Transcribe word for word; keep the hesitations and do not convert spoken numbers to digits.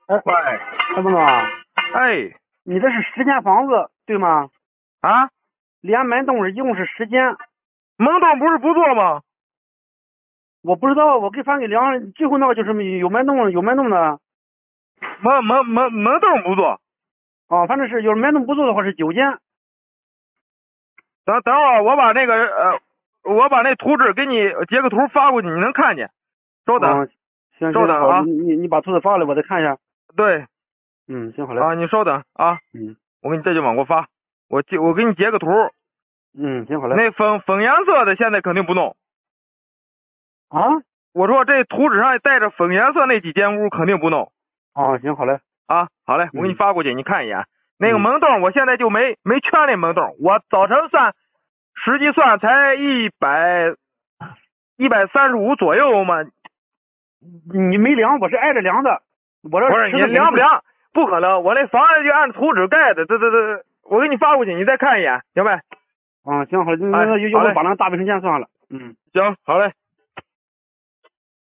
哎， 喂， 陈总啊， 哎， 你这是十间房子对吗？ 啊， 连门洞一共是十间， 门洞不是不做吗？ 我不知道，我给反给量，最后那个就是有门洞有门洞的， 门门门门洞不做。 啊，反正是有门洞不做的话是九间。 等等会儿我把那个呃，我把那图纸给你截个图发过去，你能看见。稍等， 嗯，行行好， 稍等啊你你你把图纸发来，我再看一下。 对， 嗯，行好嘞。 啊，你稍等啊， 嗯我给你这就往过发，我截我给你截个图。 嗯，行好嘞。 那粉粉颜色的现在肯定不弄。 啊？ 我说这图纸上带着粉颜色那几间屋肯定不弄。 啊，行好嘞。 啊，好嘞，我给你嗯发过去，你看一眼。那个嗯门洞我现在就没没圈那门洞，我早晨算，实际算才一百一百三十五左右嘛。 你没量，我是挨着量的。我这不是你量不量？不可能，我那房子就按图纸盖的，这这这，我给你发过去，你再看一眼，行呗？ 啊，行好嘞，那哎那就好嘞我把那大卫生间算了。嗯。 行，好嘞。